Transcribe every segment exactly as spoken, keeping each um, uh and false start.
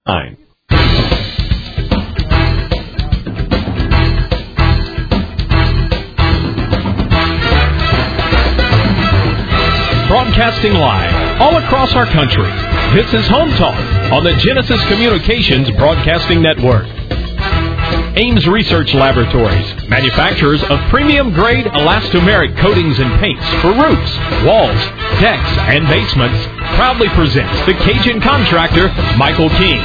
nine. Broadcasting live all across our country. This is Home Talk on the Genesis Communications Broadcasting Network. Ames Research Laboratories, manufacturers of premium-grade elastomeric coatings and paints for roofs, walls, decks, and basements, proudly presents the Cajun contractor, Michael King.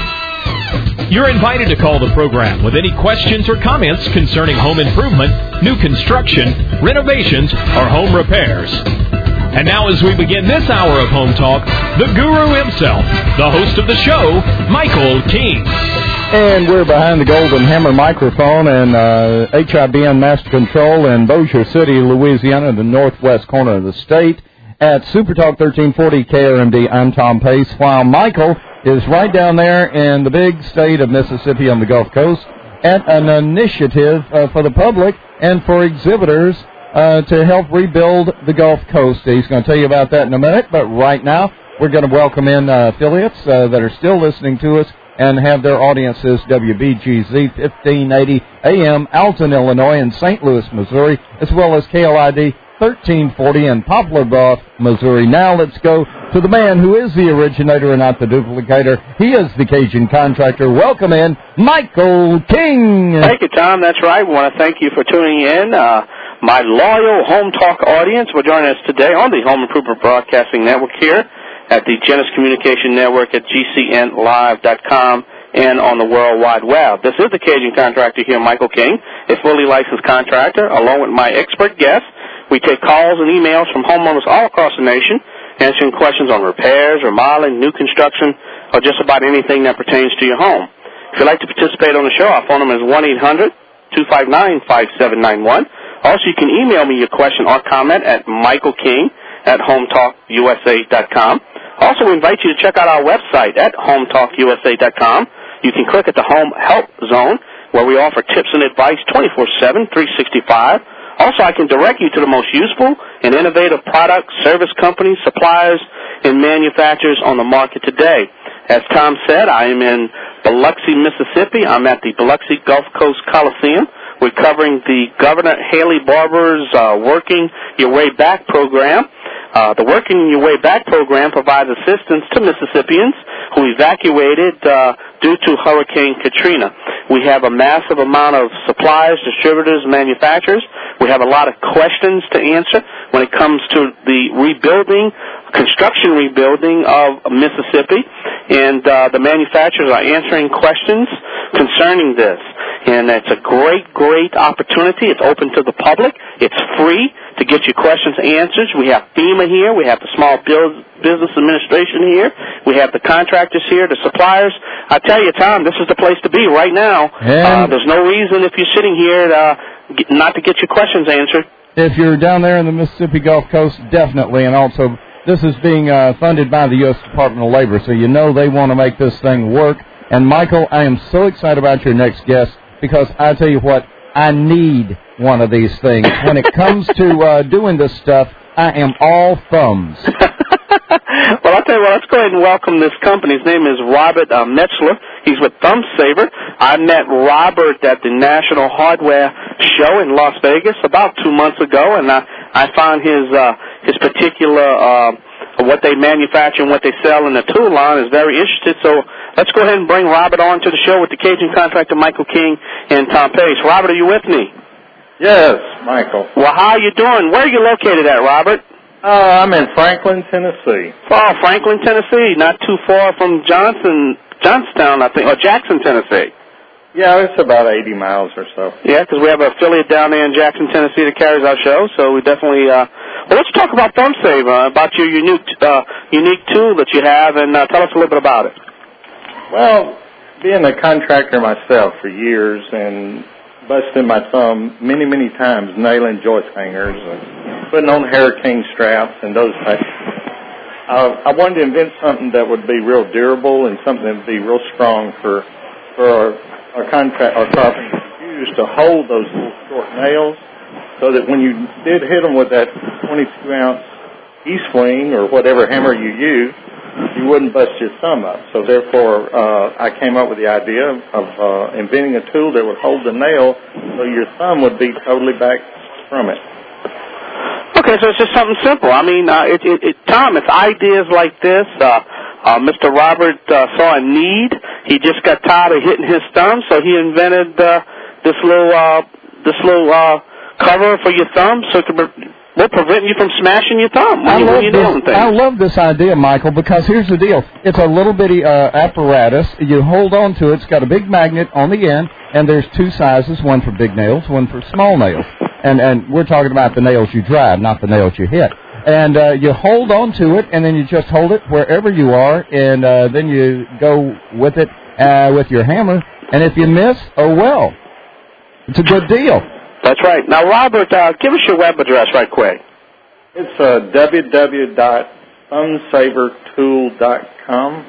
You're invited to call the program with any questions or comments concerning home improvement, new construction, renovations, or home repairs. And now as we begin this hour of Home Talk, the guru himself, the host of the show, Michael King. And we're behind the Golden Hammer microphone and uh, H I B N Master Control in Bossier City, Louisiana, the northwest corner of the state, at Super Talk thirteen forty K R M D. I'm Tom Pace, while Michael is right down there in the big state of Mississippi on the Gulf Coast at an initiative uh, for the public and for exhibitors uh, to help rebuild the Gulf Coast. He's going to tell you about that in a minute, but right now we're going to welcome in uh, affiliates uh, that are still listening to us and have their audiences W B G Z fifteen eighty A M, Alton, Illinois, and Saint Louis, Missouri, as well as K L I D thirteen forty in Poplar Bluff, Missouri. Now let's go to the man who is the originator and not the duplicator. He is the Cajun contractor. Welcome in, Michael King. Thank you, Tom. That's right. We want to thank you for tuning in. Uh, my loyal Home Talk audience will join us today on the Home Improvement Broadcasting Network here at the Genesis Communication Network at G C N live dot com and on the World Wide Web. This is the Cajun contractor here, Michael King, a fully licensed contractor, along with my expert guests. We take calls and emails from homeowners all across the nation, answering questions on repairs, remodeling, new construction, or just about anything that pertains to your home. If you'd like to participate on the show, our phone number is one eight hundred two five nine five seven nine one. Also, you can email me your question or comment at Michael King at home talk U S A dot com. Also, we invite you to check out our website at home talk U S A dot com. You can click at the Home Help Zone, where we offer tips and advice twenty-four seven, three sixty-five. Also, I can direct you to the most useful and innovative products, service companies, suppliers, and manufacturers on the market today. As Tom said, I am in Biloxi, Mississippi. I'm at the Biloxi Gulf Coast Coliseum. We're covering the Governor Haley Barbour's uh, Working Your Way Back program. Uh, the Working Your Way Back program provides assistance to Mississippians who evacuated uh, due to Hurricane Katrina. We have a massive amount of suppliers, distributors, manufacturers. We have a lot of questions to answer when it comes to the rebuilding, construction rebuilding of Mississippi, and uh, the manufacturers are answering questions concerning this. And it's a great, great opportunity. It's open to the public. It's free to get your questions answered. We have FEMA here. We have the Small Business Administration here. We have the contractors here, the suppliers. I tell you, Tom, this is the place to be right now. Uh, there's no reason if you're sitting here uh, not to get your questions answered. If you're down there in the Mississippi Gulf Coast, definitely. And also, this is being uh, funded by the U S Department of Labor, so you know they want to make this thing work. And, Michael, I am so excited about your next guest because I tell you what, I need one of these things. When it comes to uh, doing this stuff, I am all thumbs. Well, I'll tell you what, let's go ahead and welcome this company. His name is Robert uh, Metzler. He's with ThumbSaver. I met Robert at the National Hardware Show in Las Vegas about two months ago, and I, I found his uh, his particular uh, what they manufacture and what they sell in the tool line is very interesting. So let's go ahead and bring Robert on to the show with the Cajun contractor Michael King and Tom Pace. Robert, are you with me? Yes, Michael. Well, how are you doing? Where are you located at, Robert? Uh, I'm in Franklin, Tennessee. Oh, Franklin, Tennessee, not too far from Johnson, Johnstown, I think, or Jackson, Tennessee. Yeah, it's about eighty miles or so. Yeah, because we have an affiliate down there in Jackson, Tennessee that carries our show, so we definitely, uh, well, let's talk about ThumbSaver, about your unique, uh, unique tool that you have, and uh, tell us a little bit about it. Well, being a contractor myself for years and busting my thumb many, many times nailing joist hangers and putting on hurricane straps and those types. Uh, I wanted to invent something that would be real durable and something that would be real strong for for our, our contract, our carpenters to use to hold those little short nails, so that when you did hit them with that twenty-two ounce E-swing or whatever hammer you use, you you wouldn't bust your thumb up. So therefore, uh, I came up with the idea of uh, inventing a tool that would hold the nail so your thumb would be totally back from it. Okay, so it's just something simple. I mean, uh, it, it, it, Tom, it's ideas like this. Uh, uh, Mister Robert uh, saw a need. He just got tired of hitting his thumb, so he invented uh, this little uh, this little uh, cover for your thumb, so it could will prevent you from smashing your thumb when, I you, love when you're this, doing things. I love this idea, Michael, because here's the deal. It's a little bitty uh, apparatus. You hold on to it. It's got a big magnet on the end, and there's two sizes, one for big nails, one for small nails. And and we're talking about the nails you drive, not the nails you hit. And uh, you hold on to it, and then you just hold it wherever you are, and uh, then you go with it uh, with your hammer. And if you miss, oh well. It's a good deal. That's right. Now, Robert, uh, give us your web address right quick. It's uh, w w w dot thumb saver tool dot com.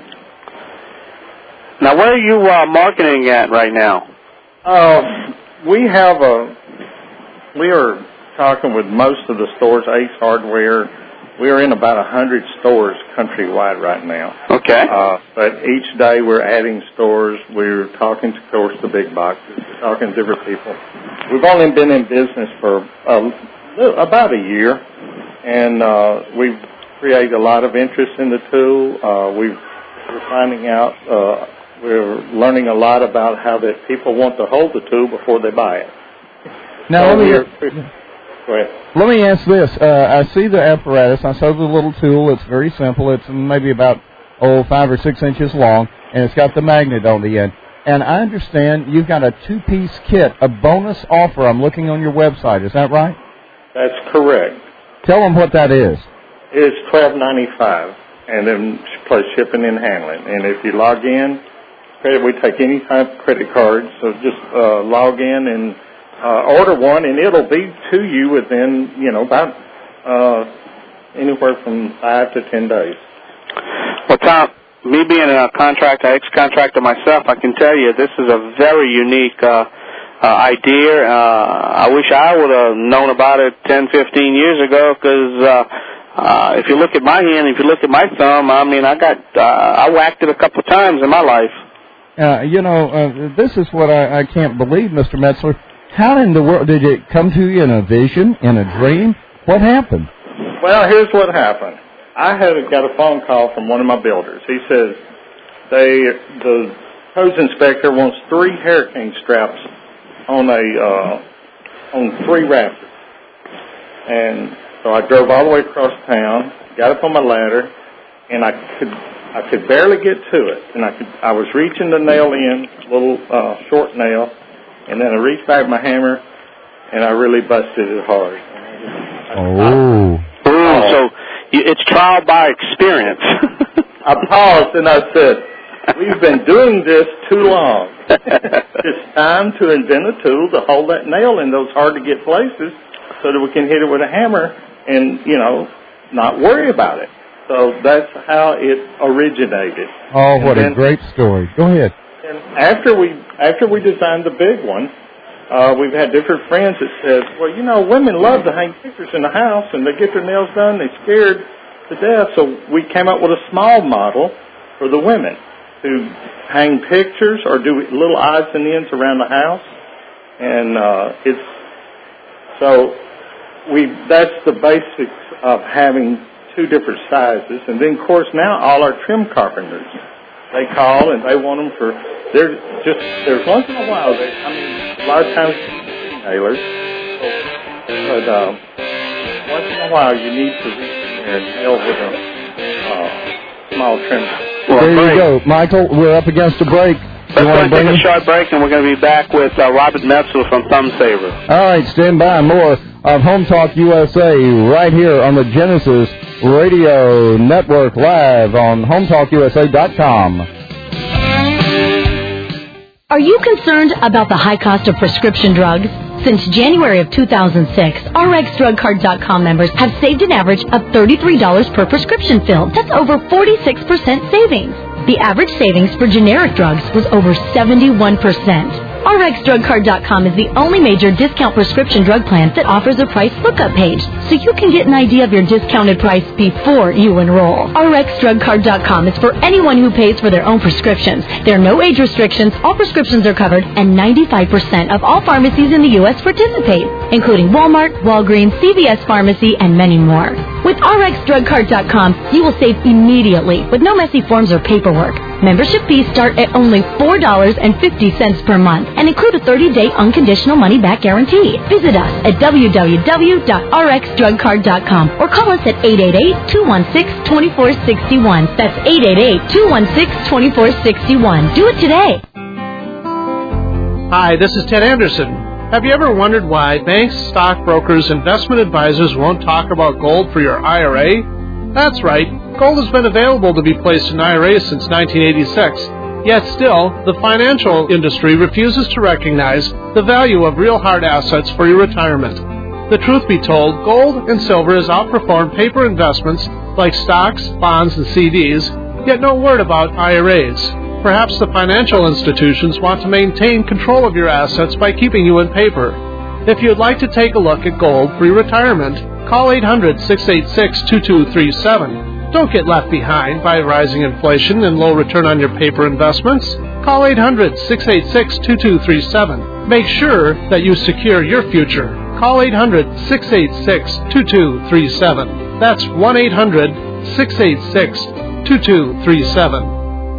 Now, where are you uh, marketing at right now? Uh, we have a... We are talking with most of the stores, Ace Hardware. We are in about one hundred stores countrywide right now. Okay. Uh, but each day we're adding stores. We're talking to, of course, the big boxes. We're talking to different people. We've only been in business for uh, about a year, and uh, we've created a lot of interest in the tool. Uh, we've, we're finding out, uh, we're learning a lot about how that people want to hold the tool before they buy it. Now, so let me, go ahead. let me ask this. Uh, I see the apparatus. I saw the little tool. It's very simple. It's maybe about, oh, five or six inches long, and it's got the magnet on the end. And I understand you've got a two-piece kit, a bonus offer. I'm looking on your website. Is that right? That's correct. Tell them what that is. It's twelve ninety-five, and then plus shipping and handling. And if you log in, credit we take any type of credit card, so just uh, log in and Uh, order one, and it'll be to you within, you know, about uh, anywhere from five to ten days. Well, Tom, me being a contractor, ex-contractor myself, I can tell you this is a very unique uh, uh, idea. Uh, I wish I would have known about it ten, fifteen years ago, because uh, uh, if you look at my hand, if you look at my thumb, I mean, I got, uh, I whacked it a couple of times in my life. Uh, you know, uh, this is what I, I can't believe, Mister Metzler. How in the world did it come to you in a vision, in a dream? What happened? Well, here's what happened. I had got a phone call from one of my builders. He says they the hose inspector wants three hurricane straps on a uh, on three rafters, and so I drove all the way across town, got up on my ladder, and I could I could barely get to it, and I could I was reaching the nail in, little uh, short nail. And then I reached back my hammer, and I really busted it hard. Oh. Ooh, so it's trial by experience. I paused and I said, we've been doing this too long. It's time to invent a tool to hold that nail in those hard-to-get places so that we can hit it with a hammer and, you know, not worry about it. So that's how it originated. Oh, what then, a great story. Go ahead. And after we after we designed the big one, uh, we've had different friends that said, well, you know, women love to hang pictures in the house, and they get their nails done, they're scared to death. So we came up with a small model for the women to hang pictures or do little odds and ends around the house. And uh, it's so we that's the basics of having two different sizes. And then, of course, now all our trim carpenters, they call and they want them for, they're just, there's once in a while, they, I mean, a lot of times tailors, but uh, once in a while you need to reach in there and nail with a uh, small trim. Well, there you go. Michael, we're up against a break. Let's going to take a short break, and we're going to be back with uh, Robert Metzler from Thumb Saver. All right, stand by. More of Home Talk U S A right here on the Genesis Radio Network, live on home talk u s a dot com. Are you concerned about the high cost of prescription drugs? Since January of two thousand six, R X Drug Card dot com members have saved an average of thirty-three dollars per prescription fill. That's over forty-six percent savings. The average savings for generic drugs was over seventy-one percent. R X Drug Card dot com is the only major discount prescription drug plan that offers a price lookup page, so you can get an idea of your discounted price before you enroll. R X drug card dot com is for anyone who pays for their own prescriptions. There are no age restrictions, all prescriptions are covered, and ninety-five percent of all pharmacies in the U S participate, including Walmart, Walgreens, C V S Pharmacy, and many more. With R X drug card dot com, you will save immediately with no messy forms or paperwork. Membership fees start at only four dollars and fifty cents per month and include a thirty-day unconditional money-back guarantee. Visit us at w w w dot r x drug card dot com or call us at eight eight eight, two one six, two four six one. That's eight eight eight, two one six, two four six one. Do it today. Hi, this is Ted Anderson. Have you ever wondered why banks, stockbrokers, investment advisors won't talk about gold for your I R A? That's right. Gold has been available to be placed in I R As since nineteen eighty-six. Yet still, the financial industry refuses to recognize the value of real hard assets for your retirement. The truth be told, gold and silver has outperformed paper investments like stocks, bonds, and C Ds, yet no word about I R As. Perhaps the financial institutions want to maintain control of your assets by keeping you in paper. If you'd like to take a look at gold for your retirement, call eight hundred, six eight six, two two three seven. Don't get left behind by rising inflation and low return on your paper investments. Call eight hundred, six eight six, two two three seven. Make sure that you secure your future. Call eight hundred, six eight six, two two three seven. That's one eight hundred, six eight six, two two three seven.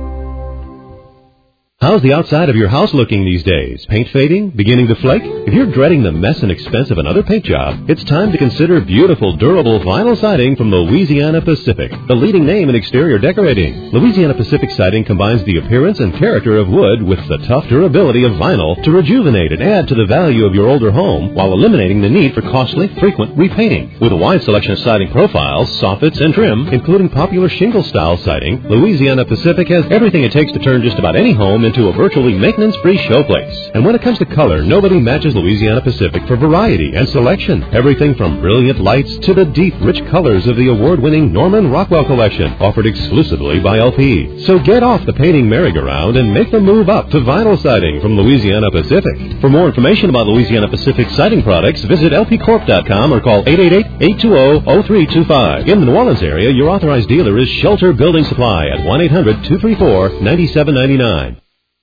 How's the outside of your house looking these days? Paint fading? Beginning to flake? If you're dreading the mess and expense of another paint job, it's time to consider beautiful, durable vinyl siding from Louisiana Pacific, the leading name in exterior decorating. Louisiana Pacific siding combines the appearance and character of wood with the tough durability of vinyl to rejuvenate and add to the value of your older home while eliminating the need for costly, frequent repainting. With a wide selection of siding profiles, soffits, and trim, including popular shingle-style siding, Louisiana Pacific has everything it takes to turn just about any home into a virtually maintenance-free showplace. And when it comes to color, nobody matches Louisiana Pacific for variety and selection. Everything from brilliant lights to the deep, rich colors of the award-winning Norman Rockwell collection, offered exclusively by L P. So get off the painting merry-go-round and make the move up to vinyl siding from Louisiana Pacific. For more information about Louisiana Pacific siding products, visit L P corp dot com or call eight eight eight, eight two zero, zero three two five. In the New Orleans area, your authorized dealer is Shelter Building Supply at one eight hundred, two three four, nine seven nine nine.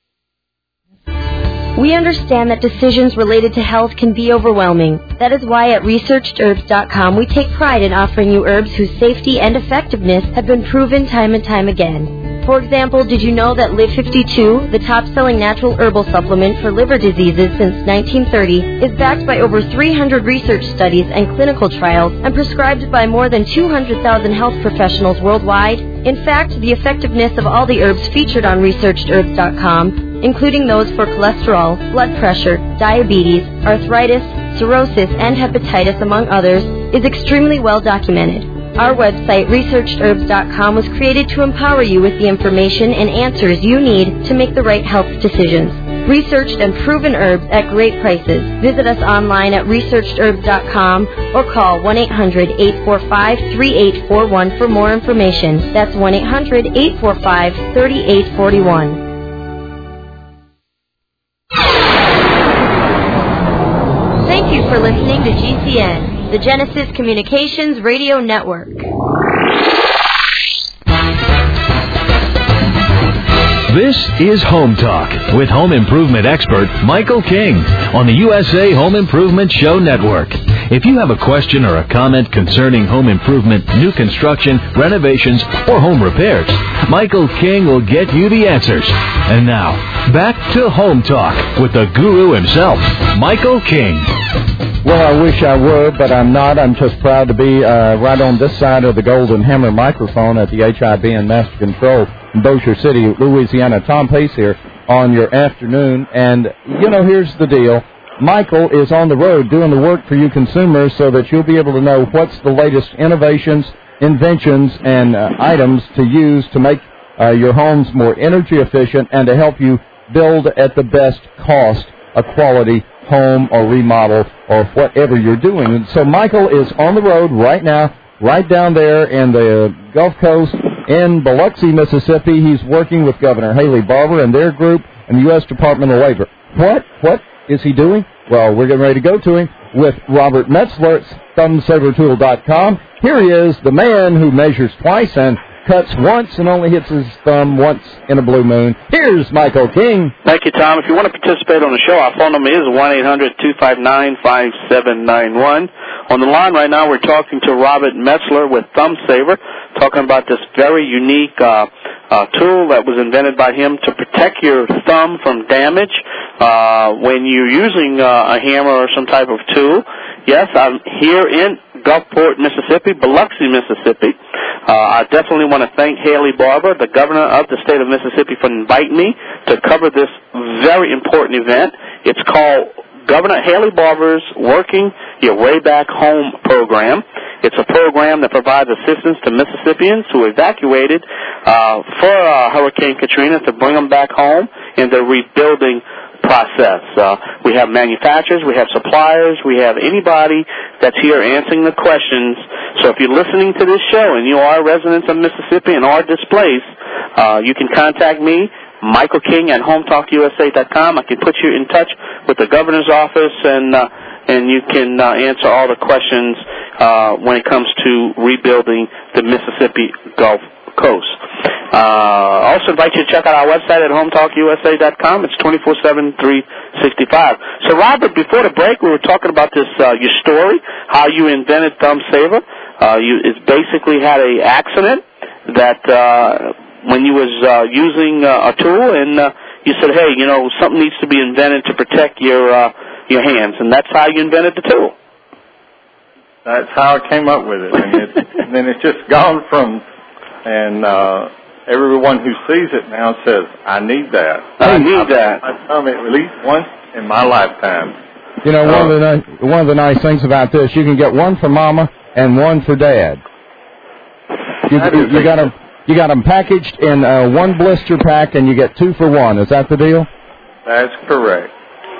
We understand that decisions related to health can be overwhelming. That is why at researched herbs dot com we take pride in offering you herbs whose safety and effectiveness have been proven time and time again. For example, did you know that Live fifty-two, the top-selling natural herbal supplement for liver diseases since nineteen thirty, is backed by over three hundred research studies and clinical trials and prescribed by more than two hundred thousand health professionals worldwide? In fact, the effectiveness of all the herbs featured on researched herbs dot com, including those for cholesterol, blood pressure, diabetes, arthritis, cirrhosis, and hepatitis, among others, is extremely well documented. Our website, researched herbs dot com, was created to empower you with the information and answers you need to make the right health decisions. Researched and proven herbs at great prices. Visit us online at researched herbs dot com or call one eight hundred, eight four five, three eight four one for more information. That's one eight hundred, eight four five, three eight four one. Thank you for listening to G C N, the Genesis Communications Radio Network. This is Home Talk with home improvement expert Michael King on the U S A Home Improvement Show Network. If you have a question or a comment concerning home improvement, new construction, renovations, or home repairs, Michael King will get you the answers. And now, back to Home Talk with the guru himself, Michael King. Well, I wish I were, but I'm not. I'm just proud to be uh, right on this side of the Golden Hammer microphone at the H I B N Master Control in Bossier City, Louisiana. Tom Pace here on your afternoon. And, you know, here's the deal. Michael is on the road doing the work for you consumers so that you'll be able to know what's the latest innovations, inventions, and uh, items to use to make uh, your homes more energy efficient and to help you build at the best cost a quality home or remodel or whatever you're doing. And so Michael is on the road right now, right down there in the Gulf Coast in Biloxi, Mississippi. He's working with Governor Haley Barbour and their group and the U S Department of Labor. What what is he doing? Well, we're getting ready to go to him with Robert Metzler at thumb saver tool dot com. Here he is, the man who measures twice and cuts once and only hits his thumb once in a blue moon. Here's Michael King. Thank you, Tom. If you want to participate on the show, our phone number is one eight hundred two five nine five seven nine one. On the line right now, we're talking to Robert Metzler with Thumb Saver, talking about this very unique uh, uh, tool that was invented by him to protect your thumb from damage uh, when you're using uh, a hammer or some type of tool. Yes, I'm here in Gulfport, Mississippi, Biloxi, Mississippi. Uh, I definitely want to thank Haley Barbour, the governor of the state of Mississippi, for inviting me to cover this very important event. It's called Governor Haley Barbour's Working Your Way Back Home program. It's a program that provides assistance to Mississippians who evacuated uh, for uh, Hurricane Katrina to bring them back home in the rebuilding process. Uh, we have manufacturers, we have suppliers, we have anybody that's here answering the questions. So if you're listening to this show and you are residents of Mississippi and are displaced, uh, you can contact me, Michael King at home talk U S A dot com. I can put you in touch with the governor's office, and uh, and you can uh, answer all the questions uh, when it comes to rebuilding the Mississippi Gulf Coast. Uh, also invite you to check out our website at home talk U S A dot com. It's twenty-four seven, three sixty-five. So, Robert, before the break, we were talking about this, uh, your story, how you invented Thumb Saver. Uh, you it's basically had an accident that uh, when you was uh, using uh, a tool, and uh, you said, hey, you know, something needs to be invented to protect your uh, your hands, and that's how you invented the tool. That's how I came up with it, and, it's, and then it's just gone from, and uh, everyone who sees it now says, I need that. I need that. I thumb it at least once in my lifetime. You know, one, uh, of the ni- one of the nice things about this, you can get one for Mama and one for Dad. You, you, you got them, you got them packaged in uh, one blister pack, and you get two for one. Is that the deal? That's correct.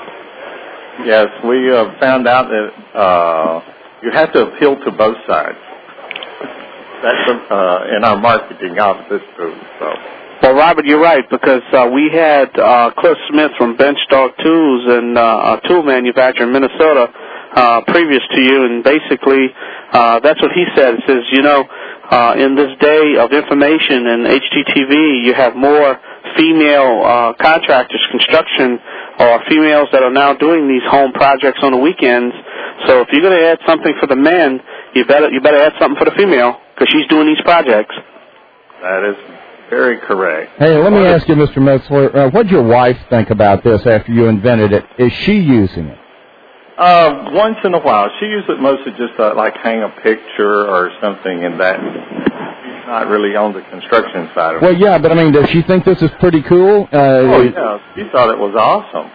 Yes, we uh, found out that uh, you have to appeal to both sides. That's uh, in our marketing of this too. So. Well, Robert, you're right, because uh, we had uh, Cliff Smith from Benchtalk Tools and uh, a tool manufacturer in Minnesota uh, previous to you, and basically uh, that's what he said. He says, you know, uh, in this day of information and H G T V, you have more female uh, contractors, construction, or females that are now doing these home projects on the weekends. So if you're going to add something for the men, you better you better add something for the female, because she's doing these projects. That is very correct. Hey, let me ask you, Mister Metzler, uh, what did your wife think about this after you invented it? Is she using it? Uh, once in a while. She uses it mostly just to, like, hang a picture or something, and that she's not really on the construction side of it. Well, yeah, but, I mean, does she think this is pretty cool? Uh, oh, yeah. She thought it was awesome.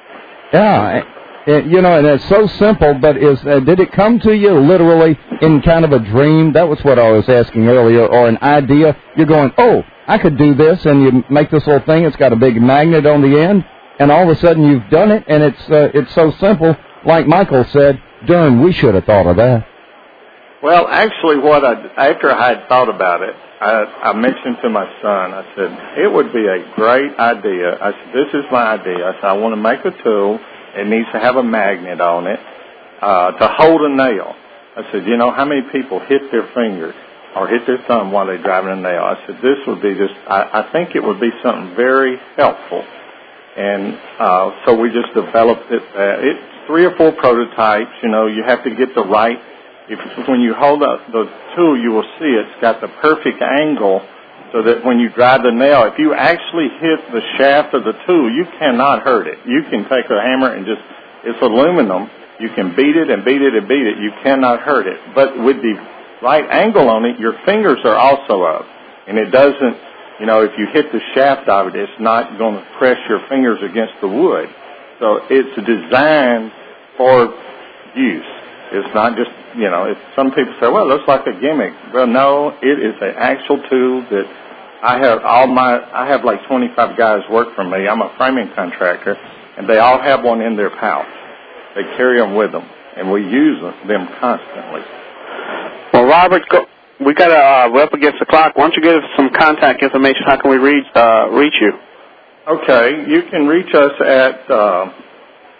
Yeah. It, you know, and it's so simple, but is uh, did it come to you literally in kind of a dream? That was what I was asking earlier, or an idea. You're going, oh, I could do this, and you make this little thing. It's got a big magnet on the end, and all of a sudden you've done it, and it's uh, it's so simple. Like Michael said, darn, we should have thought of that. Well, actually, what I after I had thought about it, I, I mentioned to my son. I said it would be a great idea. I said, this is my idea. I said, I want to make a tool. It needs to have a magnet on it uh, to hold a nail. I said, you know, how many people hit their fingers or hit their thumb while they're driving a nail? I said, this would be just, I, I think it would be something very helpful. And uh, so we just developed it. Uh, it's three or four prototypes. You know, you have to get the right, if when you hold up the tool, you will see it's got the perfect angle so that when you drive the nail, if you actually hit the shaft of the tool, you cannot hurt it. You can take a hammer and just, it's aluminum. You can beat it and beat it and beat it. You cannot hurt it. But with the right angle on it, your fingers are also up. And it doesn't, you know, if you hit the shaft of it, it's not going to press your fingers against the wood. So it's designed for use. It's not just, you know, it's, some people say, well, it looks like a gimmick. Well, no, it is an actual tool that I have all my, I have like twenty-five guys work for me. I'm a framing contractor, and they all have one in their pouch. They carry them with them, and we use them constantly. Well, Robert, go, we got uh, we're up against the clock. Why don't you give us some contact information? How can we reach uh, reach you? Okay, you can reach us at uh,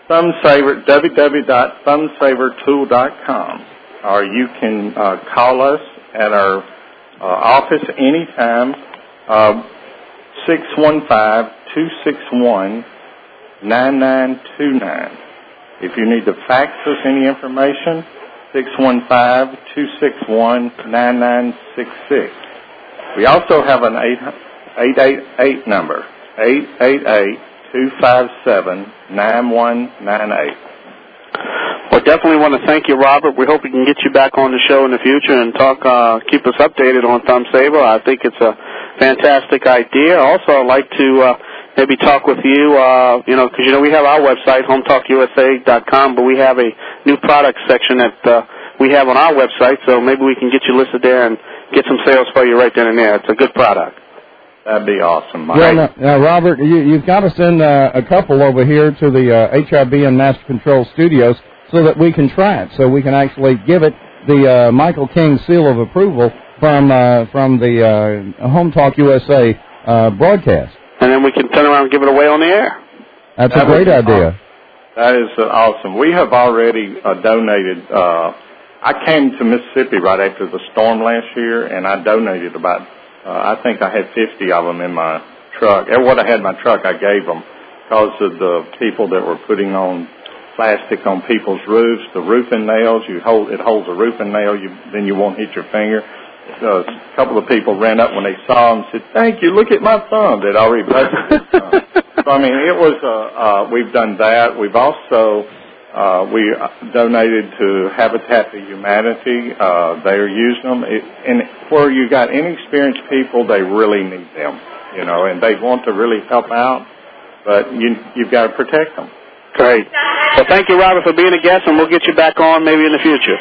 Thumbsaver, w w w dot thumbsaver tool dot com. Or you can uh, call us at our uh, office anytime, uh, six one five, two six one, nine nine two nine. If you need to fax us any information, six one five, two six one, nine nine six six. We also have an eight eight eight number, eight eight eight, two five seven, nine one nine eight. Well, definitely want to thank you, Robert. We hope we can get you back on the show in the future and talk, uh, keep us updated on Thumbsaver. I think it's a fantastic idea. Also, I'd like to uh, maybe talk with you, uh, you know, because, you know, we have our website, home talk u s a dot com, but we have a new product section that uh, we have on our website, so maybe we can get you listed there and get some sales for you right then and there. It's a good product. That'd be awesome, Mike. Well, now, now Robert, you, you've got to send uh, a couple over here to the uh, H I B and Master Control Studios so that we can try it, so we can actually give it the uh, Michael King seal of approval from uh, from the uh, Home Talk U S A uh, broadcast. And then we can turn around and give it away on the air. That's that a great idea. Awesome. That is uh, awesome. We have already uh, donated. Uh, I came to Mississippi right after the storm last year, and I donated about, uh, I think I had fifty of them in my truck. And what I had in my truck, I gave them because of the people that were putting on plastic on people's roofs, the roofing nails. You hold it holds a roofing nail, you, then you won't hit your finger. So a couple of people ran up when they saw them and said, "Thank you, look at my thumb." They'd already busted his thumb. So, I mean, it was, uh, uh, we've done that. We've also, uh, we donated to Habitat for Humanity. Uh, they're using them. It, and where you got inexperienced people, they really need them, you know, and they want to really help out, but you, you've got to protect them. Great. Well, thank you, Robert, for being a guest, and we'll get you back on maybe in the future.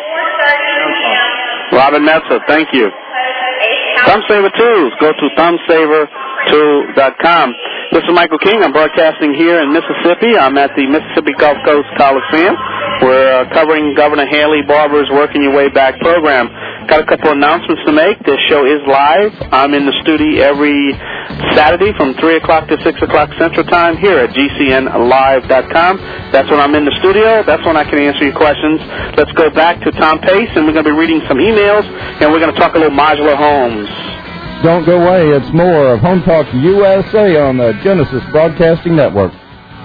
Robert Metzer, thank you. Thumbsaver Tools. Go to thumbsaver tool dot com. This is Michael King. I'm broadcasting here in Mississippi. I'm at the Mississippi Gulf Coast Coliseum. We're uh, covering Governor Haley Barbour's Working Your Way Back program. Got a couple announcements to make. This show is live. I'm in the studio every Saturday from three o'clock to six o'clock Central Time here at G C N live dot com. That's when I'm in the studio. That's when I can answer your questions. Let's go back to Tom Pace, and we're going to be reading some emails, and we're going to talk a little modular homes. Don't go away. It's more of Home Talk U S A on the Genesis Broadcasting Network.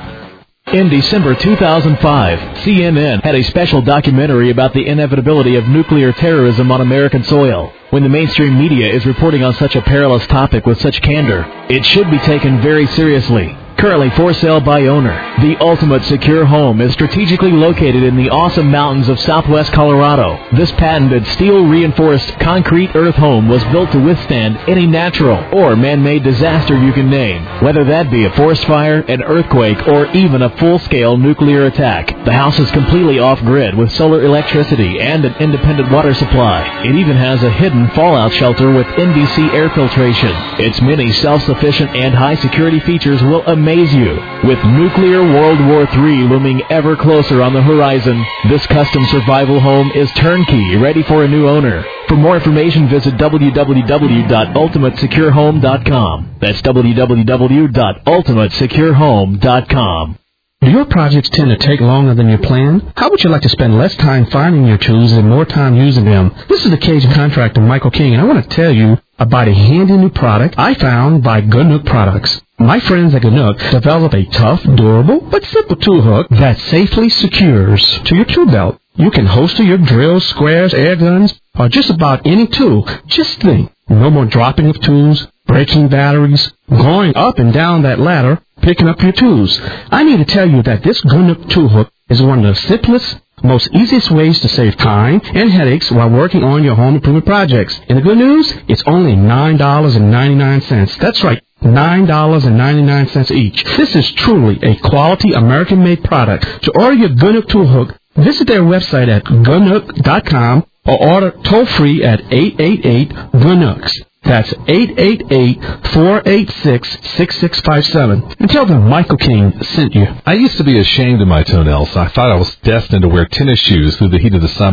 In December two thousand five, C N N had a special documentary about the inevitability of nuclear terrorism on American soil. When the mainstream media is reporting on such a perilous topic with such candor, it should be taken very seriously. Currently for sale by owner, the ultimate secure home is strategically located in the awesome mountains of southwest Colorado. This patented steel-reinforced concrete earth home was built to withstand any natural or man-made disaster you can name, whether that be a forest fire, an earthquake, or even a full-scale nuclear attack. The house is completely off-grid with solar electricity and an independent water supply. It even has a hidden fallout shelter with N D C air filtration. Its many self-sufficient and high-security features will amaze you. With nuclear World War Three looming ever closer on the horizon, this custom survival home is turnkey, ready for a new owner. For more information, visit w w w dot ultimate secure home dot com. That's w w w dot ultimate secure home dot com. Do your projects tend to take longer than you planned? How would you like to spend less time finding your tools and more time using them? This is the Cajun contractor Michael King, and I want to tell you about a handy new product I found by Ganook Products. My friends at Ganook develop a tough, durable, but simple tool hook that safely secures to your tool belt. You can holster your drills, squares, air guns, or just about any tool. Just think, no more dropping of tools, breaking batteries, going up and down that ladder, picking up your tools. I need to tell you that this Ganook tool hook is one of the simplest, most easiest ways to save time and headaches while working on your home improvement projects. And the good news, it's only nine dollars and ninety-nine cents. That's right, nine dollars and ninety-nine cents each. This is truly a quality American-made product. To order your Ganook tool hook, visit their website at ganook dot com or order toll-free at eight eight eight G A N O O K S. That's eight eight eight, four eight six, six six five seven. And tell them Michael King sent you. I used to be ashamed of my toenails. I thought I was destined to wear tennis shoes through the heat of the summer, and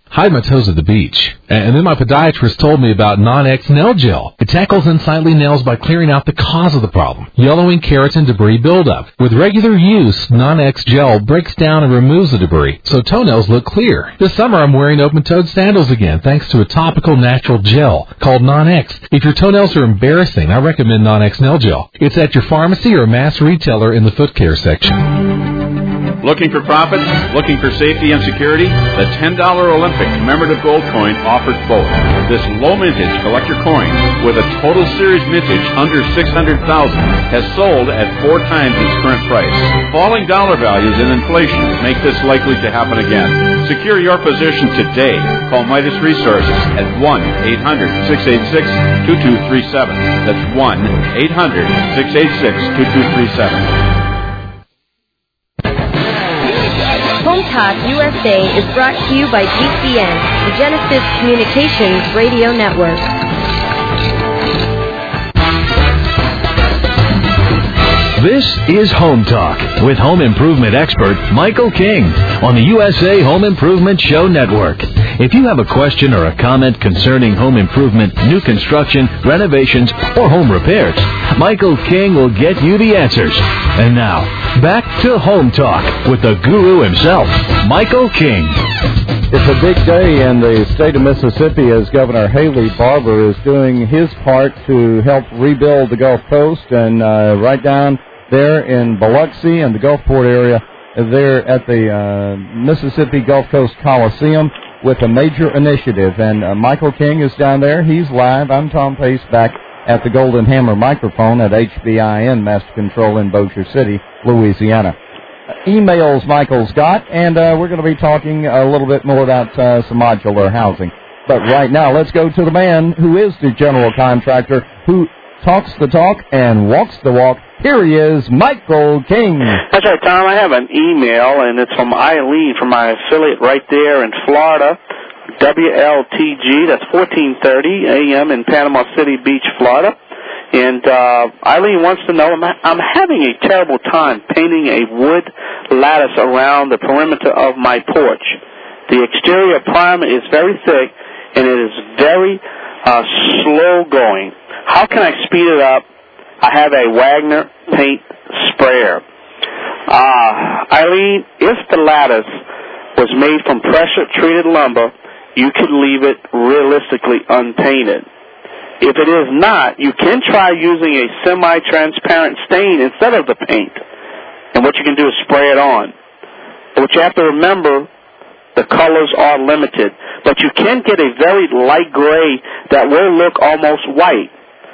hide my toes at the beach. And then my podiatrist told me about Non-X Nail Gel. It tackles unsightly nails by clearing out the cause of the problem, yellowing, keratin, debris buildup. With regular use, Non-X Gel breaks down and removes the debris, so toenails look clear. This summer I'm wearing open-toed sandals again, thanks to a topical natural gel called Non-X. If your toenails are embarrassing, I recommend Non-X Nail Gel. It's at your pharmacy or mass retailer in the foot care section. Looking for profits? Looking for safety and security? The ten dollar Olympic commemorative gold coin offers both. This low mintage collector coin, with a total series mintage under six hundred thousand dollars, has sold at four times its current price. Falling dollar values and inflation make this likely to happen again. Secure your position today. Call Midas Resources at one eight hundred six eight six two two three seven. That's one eight hundred six eight six two two three seven. Home Talk U S A is brought to you by G C N, the Genesis Communications Radio Network. This is Home Talk with home improvement expert Michael King on the U S A Home Improvement Show Network. If you have a question or a comment concerning home improvement, new construction, renovations, or home repairs, Michael King will get you the answers. And now, back to Home Talk with the guru himself, Michael King. It's a big day in the state of Mississippi as Governor Haley Barbour is doing his part to help rebuild the Gulf Coast, and uh, right down there in Biloxi and the Gulfport area, there at the uh, Mississippi Gulf Coast Coliseum with a major initiative. And uh, Michael King is down there. He's live. I'm Tom Pace back at the Golden Hammer microphone at H B I N Master Control in Bossier City, Louisiana. Emails Michael's got, and uh, we're going to be talking a little bit more about uh, some modular housing. But right now, let's go to the man who is the general contractor, who talks the talk and walks the walk. Here he is, Michael King. That's right, Tom. I have an email, and it's from Eileen from my affiliate right there in Florida, W L T G. That's fourteen thirty A M in Panama City Beach, Florida. And uh, Eileen wants to know, I'm, I'm having a terrible time painting a wood lattice around the perimeter of my porch. The exterior primer is very thick, and it is very uh, slow going. How can I speed it up? I have a Wagner paint sprayer. Uh, Eileen, if the lattice was made from pressure-treated lumber, you could leave it realistically unpainted. If it is not, you can try using a semi-transparent stain instead of the paint. And what you can do is spray it on. But what you have to remember, the colors are limited. But you can get a very light gray that will look almost white.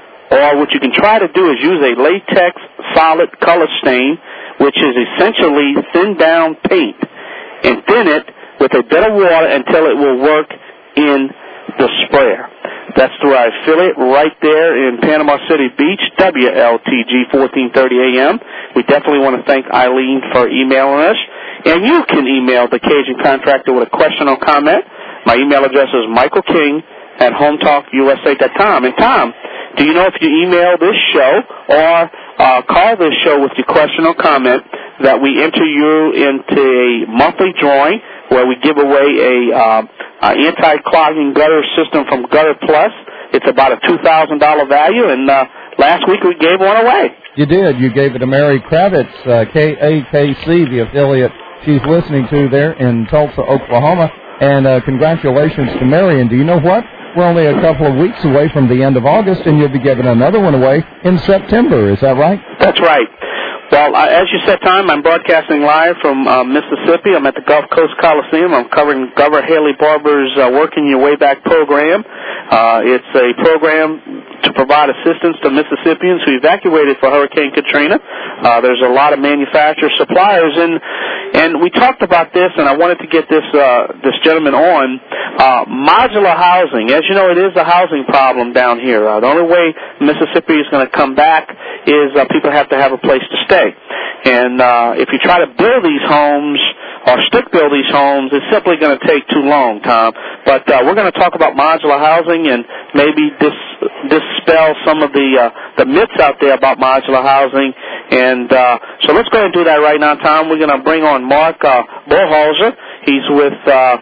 Or what you can try to do is use a latex solid color stain, which is essentially thin down paint, and thin it with a bit of water until it will work in the sprayer. That's through our affiliate right there in Panama City Beach, W L T G, fourteen thirty A M. We definitely want to thank Eileen for emailing us. And you can email the Cajun Contractor with a question or comment. My email address is michael king at home talk u s a dot com. And Tom, do you know if you email this show or uh, call this show with your question or comment that we enter you into a monthly drawing where we give away a uh, uh, anti-clogging gutter system from Gutter Plus? It's about a two thousand dollars value, and uh, last week we gave one away. You did. You gave it to Mary Kravitz, uh, K A K C, the affiliate she's listening to there in Tulsa, Oklahoma. And uh, congratulations to Mary. And do you know what? We're only a couple of weeks away from the end of August, and you'll be giving another one away in September. Is that right? That's right. Well, uh, as you said, Tom, I'm broadcasting live from uh, Mississippi. I'm at the Gulf Coast Coliseum. I'm covering Governor Haley Barbour's uh, Working Your Way Back program. Uh, it's a program to provide assistance to Mississippians who evacuated for Hurricane Katrina. Uh, there's a lot of manufacturers, suppliers, and and we talked about this, and I wanted to get this uh, this gentleman on. Uh, modular housing. As you know, it is a housing problem down here. Uh, the only way Mississippi is going to come back is uh, people have to have a place to stay. And uh, if you try to build these homes or stick build these homes, it's simply going to take too long, Tom. But uh, we're going to talk about modular housing and maybe dis dispel some of the uh, the myths out there about modular housing. And uh, so let's go ahead and do that right now, Tom. We're going to bring on Mark uh, Bullhauser. He's with uh,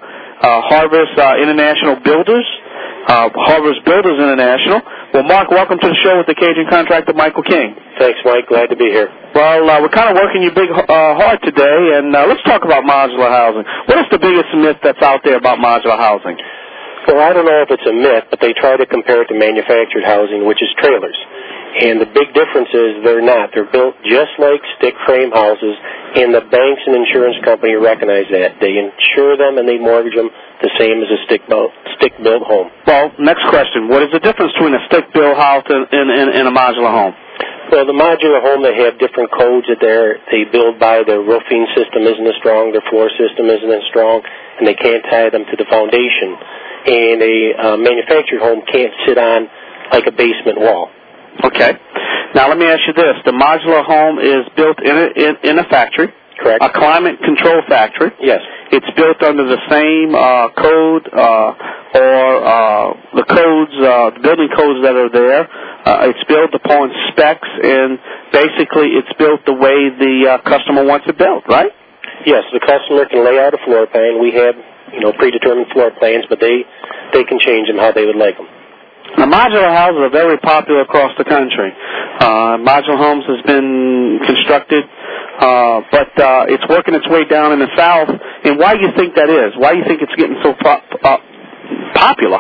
uh, Harvest uh, International Builders, uh, Harvest Builders International. Well, Mark, welcome to the show with the Cajun contractor, Michael King. Thanks, Mike. Glad to be here. Well, uh, we're kind of working you big uh, hard today, and uh, let's talk about modular housing. What is the biggest myth that's out there about modular housing? Well, I don't know if it's a myth, but they try to compare it to manufactured housing, which is trailers. And the big difference is they're not. They're built just like stick frame houses, and the banks and insurance company recognize that. They insure them and they mortgage them the same as a stick-built stick built home. Well, next question. What is the difference between a stick-built house and, and, and, and a modular home? Well, the modular home, they have different codes that they're, they build by. Their roofing system isn't as strong, their floor system isn't as strong, and they can't tie them to the foundation. And a uh, manufactured home can't sit on like a basement wall. Okay. Now let me ask you this: the modular home is built in a, in, in a factory, correct? A climate control factory. Yes. It's built under the same uh, code uh, or uh, the codes, uh, the building codes that are there. Uh, it's built upon specs, and basically it's built the way the uh, customer wants it built, right? Yes. The customer can lay out a floor plan. We have, you know, predetermined floor plans, but they they can change them how they would like them. Now, modular houses are very popular across the country. Uh, modular homes has been constructed, uh, but uh, it's working its way down in the South. And why do you think that is? Why do you think it's getting so pop- uh, popular?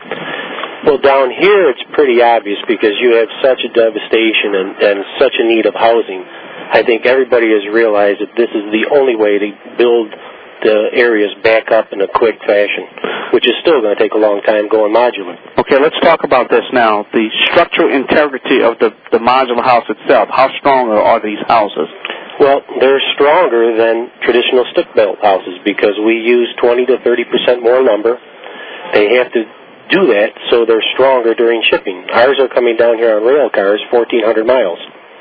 Well, down here it's pretty obvious because you have such a devastation and, and such a need of housing. I think everybody has realized that this is the only way to build the areas back up in a quick fashion, which is still going to take a long time going modular. Okay, let's talk about this now. The structural integrity of the, the modular house itself. How strong are these houses? Well, they're stronger than traditional stick-built houses because we use twenty to thirty percent more lumber. They have to do that so they're stronger during shipping. Ours are coming down here on rail cars fourteen hundred miles.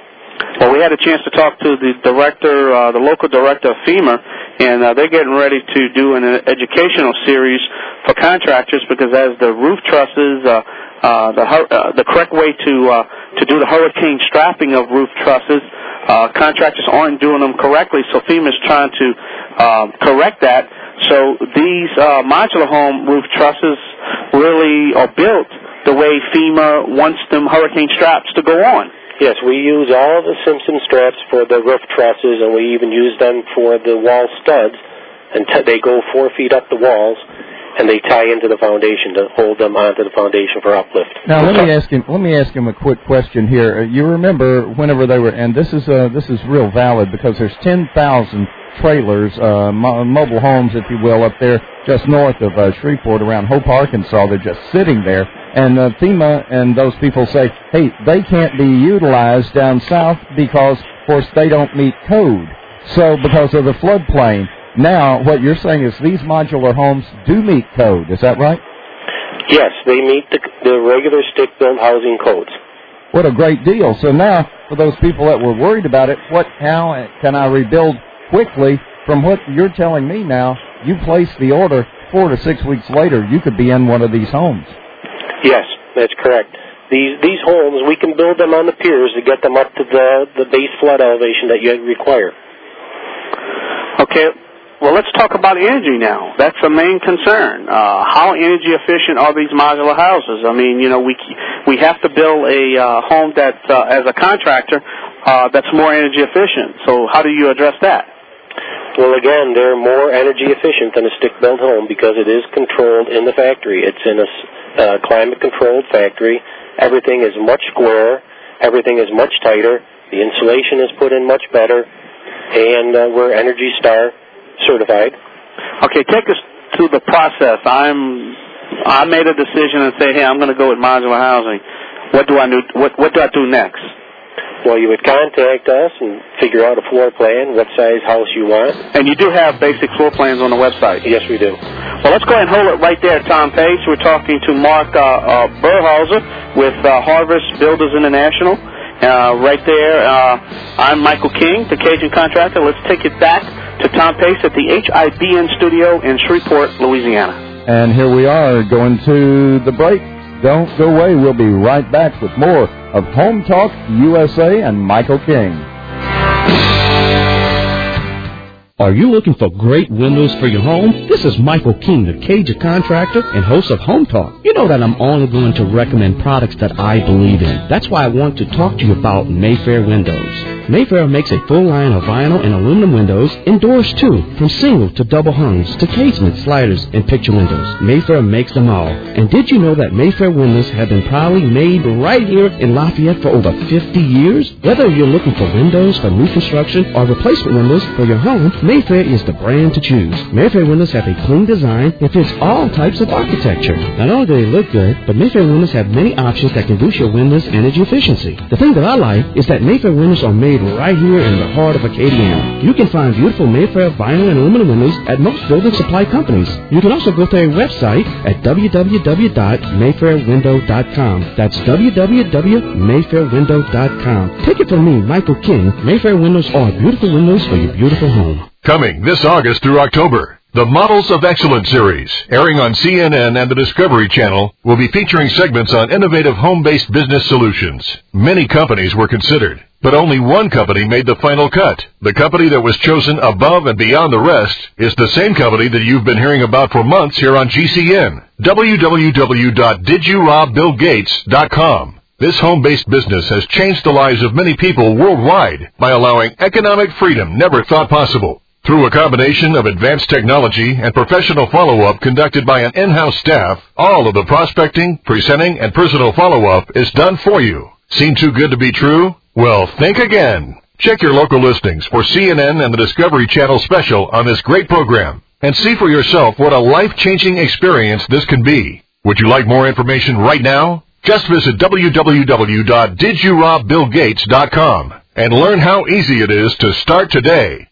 Well, we had a chance to talk to the director, uh, the local director of FEMA, and uh, they're getting ready to do an educational series for contractors because as the roof trusses, uh, uh, the uh, the correct way to uh, to do the hurricane strapping of roof trusses, uh, contractors aren't doing them correctly, so FEMA's trying to uh, correct that. So these uh, modular home roof trusses really are built the way FEMA wants them hurricane straps to go on. Yes, we use all the Simpson straps for the roof trusses, and we even use them for the wall studs. And t- they go four feet up the walls, and they tie into the foundation to hold them onto the foundation for uplift. Now, let me ask him. Let me ask him a quick question here. Uh, you remember whenever they were, and this is uh, this is real valid because there's ten thousand trailers, uh, mo- mobile homes, if you will, up there just north of uh, Shreveport, around Hope, Arkansas. They're just sitting there. And uh, FEMA and those people say, hey, they can't be utilized down south because, of course, they don't meet code. So because of the floodplain. Now, what you're saying is these modular homes do meet code. Is that right? Yes, they meet the, the regular stick-built housing codes. What a great deal. So now, for those people that were worried about it, what? How can I rebuild quickly? From what you're telling me now, you place the order four to six weeks later, you could be in one of these homes. Yes, that's correct. These these homes, we can build them on the piers to get them up to the, the base flood elevation that you require. Okay, well, let's talk about energy now. That's the main concern. Uh, how energy efficient are these modular houses? I mean, you know, we we have to build a uh, home that, uh, as a contractor, uh, that's more energy efficient. So how do you address that? Well, again, they're more energy efficient than a stick-built home because it is controlled in the factory. It's in a uh, climate-controlled factory. Everything is much squarer. Everything is much tighter. The insulation is put in much better, and uh, we're Energy Star certified. Okay, take us to the process. I'm I made a decision and say, hey, I'm going to go with modular housing. What do I do? What What do I do next? Well, you would contact us and figure out a floor plan, what size house you want. And you do have basic floor plans on the website? Yes, we do. Well, let's go ahead and hold it right there, Tom Pace. We're talking to Mark uh, uh, Burhauser with uh, Harvest Builders International. Uh, right there, uh, I'm Michael King, the Cajun contractor. Let's take it back to Tom Pace at the H I B N studio in Shreveport, Louisiana. And here we are going to the break. Don't go away. We'll be right back with more of Home Talk U S A and Michael King. Are you looking for great windows for your home? This is Michael King, the Cajun contractor and host of Home Talk. You know that I'm only going to recommend products that I believe in. That's why I want to talk to you about Mayfair Windows. Mayfair makes a full line of vinyl and aluminum windows, indoors too, from single to double hungs to casement, sliders, and picture windows. Mayfair makes them all. And did you know that Mayfair windows have been proudly made right here in Lafayette for over fifty years? Whether you're looking for windows for new construction or replacement windows for your home, Mayfair is the brand to choose. Mayfair windows have a clean design and fits all types of architecture. Not only do they look good, but Mayfair windows have many options that can boost your windows' energy efficiency. The thing that I like is that Mayfair windows are made right here in the heart of Acadiana. You can find beautiful Mayfair vinyl and aluminum windows at most building supply companies. You can also go to their website at w w w dot mayfair window dot com. That's w w w dot mayfair window dot com. Take it from me, Michael King. Mayfair windows are beautiful windows for your beautiful home. Coming this August through October, the Models of Excellence series, airing on C N N and the Discovery Channel, will be featuring segments on innovative home-based business solutions. Many companies were considered, but only one company made the final cut. The company that was chosen above and beyond the rest is the same company that you've been hearing about for months here on G C N. w w w dot did you rob bill gates dot com. This home-based business has changed the lives of many people worldwide by allowing economic freedom never thought possible. Through a combination of advanced technology and professional follow-up conducted by an in-house staff, all of the prospecting, presenting, and personal follow-up is done for you. Seem too good to be true? Well, think again. Check your local listings for C N N and the Discovery Channel special on this great program and see for yourself what a life-changing experience this can be. Would you like more information right now? Just visit w w w dot did you rob bill gates dot com and learn how easy it is to start today.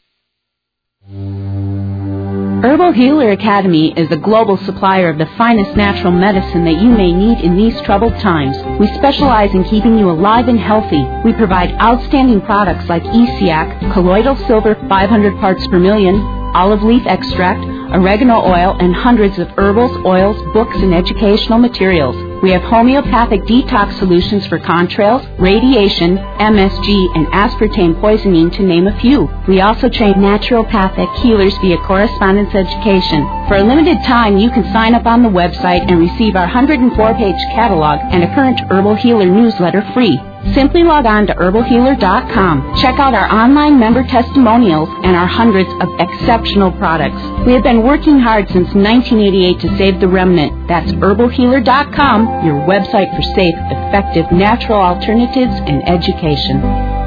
Herbal Healer Academy is a global supplier of the finest natural medicine that you may need in these troubled times. We specialize in keeping you alive and healthy. We provide outstanding products like E C A C, colloidal silver five hundred parts per million, olive leaf extract, oregano oil, and hundreds of herbals, oils, books, and educational materials. We have homeopathic detox solutions for contrails, radiation, M S G, and aspartame poisoning, to name a few. We also train naturopathic healers via correspondence education. For a limited time, you can sign up on the website and receive our one hundred four page catalog and a current Herbal Healer newsletter free. Simply log on to herbal healer dot com. Check out our online member testimonials and our hundreds of exceptional products. We have been working hard since nineteen eighty-eight to save the remnant. That's herbal healer dot com, your website for safe, effective, natural alternatives and education.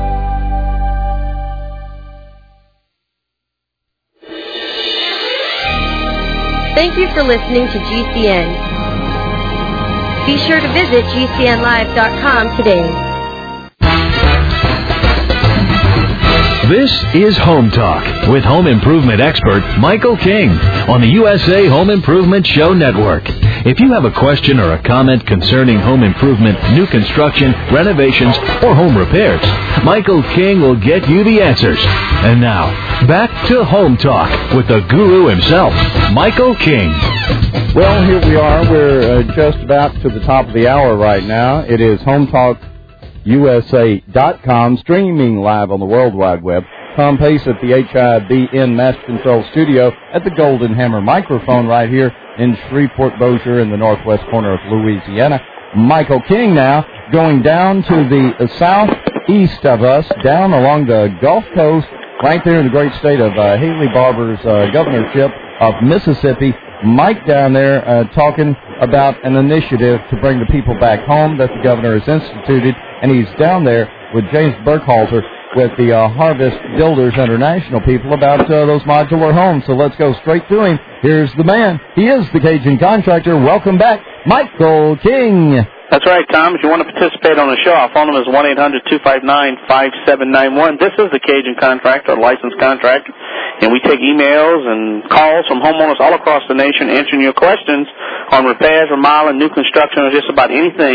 Thank you for listening to G C N. Be sure to visit G C N live dot com today. This is Home Talk with home improvement expert Michael King on the U S A Home Improvement Show Network. If you have a question or a comment concerning home improvement, new construction, renovations, or home repairs, Michael King will get you the answers. And now, back to Home Talk with the guru himself, Michael King. Well, here we are. We're uh, just about to the top of the hour right now. It is Home Talk U S A dot com, streaming live on the World Wide Web. Tom Pace at the H I B N Master Control Studio at the Golden Hammer microphone right here in Shreveport, Bossier in the northwest corner of Louisiana. Michael King now going down to the southeast of us, down along the Gulf Coast, right there in the great state of uh, Haley Barbour's uh, governorship of Mississippi. Mike down there uh, talking about an initiative to bring the people back home that the governor has instituted, and he's down there with James Burkhalter with the uh, Harvest Builders International people about uh, those modular homes. So let's go straight to him. Here's the man. He is the Cajun Contractor. Welcome back, Michael King. That's right, Tom. If you want to participate on the show, our phone number is one eight hundred two five nine five seven nine one. This is the Cajun Contractor, a licensed contractor, and we take emails and calls from homeowners all across the nation answering your questions on repairs, remodeling, new construction, or just about anything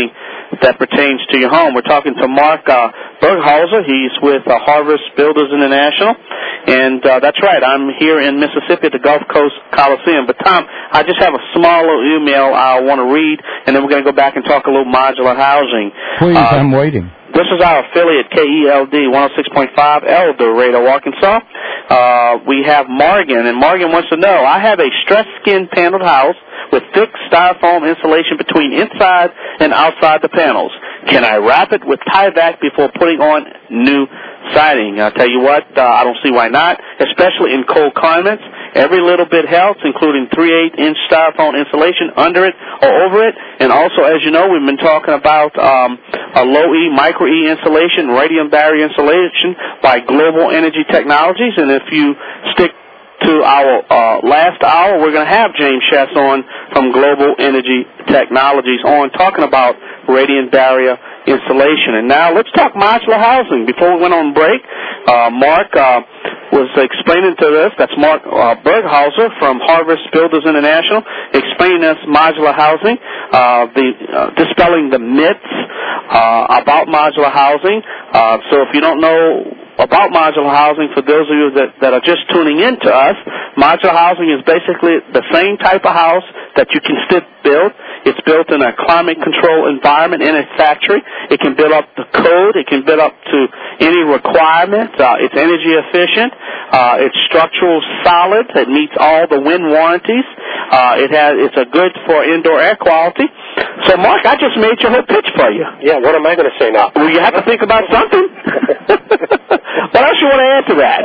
that pertains to your home. We're talking to Mark uh, Berghauser. He's with uh, Harvest Builders International. And uh, that's right, I'm here in Mississippi at the Gulf Coast Coliseum. But, Tom, I just have a small little email I want to read, and then we're going to go back and talk a little modular housing. Please, uh, I'm waiting. This is our affiliate, K E L D one oh six point five, El Dorado, Arkansas. Uh, we have Morgan, and Morgan wants to know, I have a stress skin paneled house with thick styrofoam insulation between inside and outside the panels. Can I wrap it with Tyvek before putting on new siding? I'll tell you what, uh, I don't see why not, especially in cold climates. Every little bit helps, including three eighths inch styrofoam insulation under it or over it. And also, as you know, we've been talking about um, a low-E, micro-E insulation, radium barrier insulation by Global Energy Technologies. And if you stick to our uh, last hour, we're going to have James Shess on from Global Energy Technologies on talking about radiant barrier insulation. And now let's talk modular housing. Before we went on break, uh, Mark uh, was explaining to us, that's Mark uh, Berghauser from Harvest Builders International, explaining us modular housing, uh, the uh, dispelling the myths uh, about modular housing. Uh, so if you don't know about modular housing, for those of you that, that are just tuning in to us, modular housing is basically the same type of house that you can still build. It's built in a climate-controlled environment in a factory. It can build up the code. It can build up to any requirement. Uh, it's energy efficient. Uh, it's structural solid. It meets all the wind warranties. Uh, it has. It's a good for indoor air quality. So, Mark, I just made your whole pitch for you. Yeah, what am I going to say now? Well, you have to think about something. What else you want to add to that?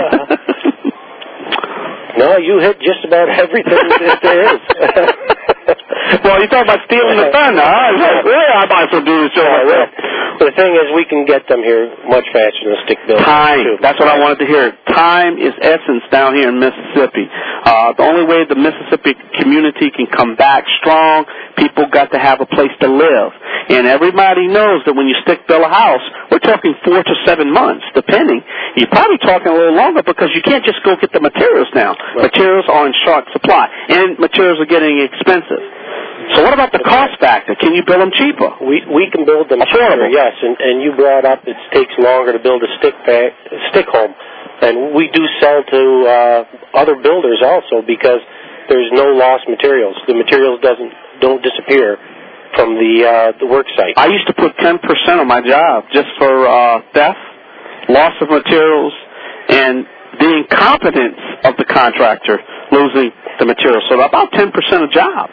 No, you hit just about everything that there is. Well, you talk about stealing the thunder, huh? Like, yeah, I might as well do this show. Yeah, right. The thing is, we can get them here much faster than stick building. Time. Too. That's what I wanted to hear. Time is essence down here in Mississippi. Uh, the only way the Mississippi community can come back strong, people got to have a place to live. And everybody knows that when you stick build a house, we're talking four to seven months, depending. You're probably talking a little longer because you can't just go get the materials now. Right. Materials are in short supply, and materials are getting expensive. So what about the cost factor? Can you build them cheaper? We we can build them cheaper, yes. And, and you brought up it takes longer to build a stick pack, stick home. And we do sell to uh, other builders also because there's no lost materials. The materials doesn't don't disappear from the uh, the work site. I used to put ten percent on my job just for uh, theft, loss of materials, and the incompetence of the contractor losing the materials. So about ten percent of job.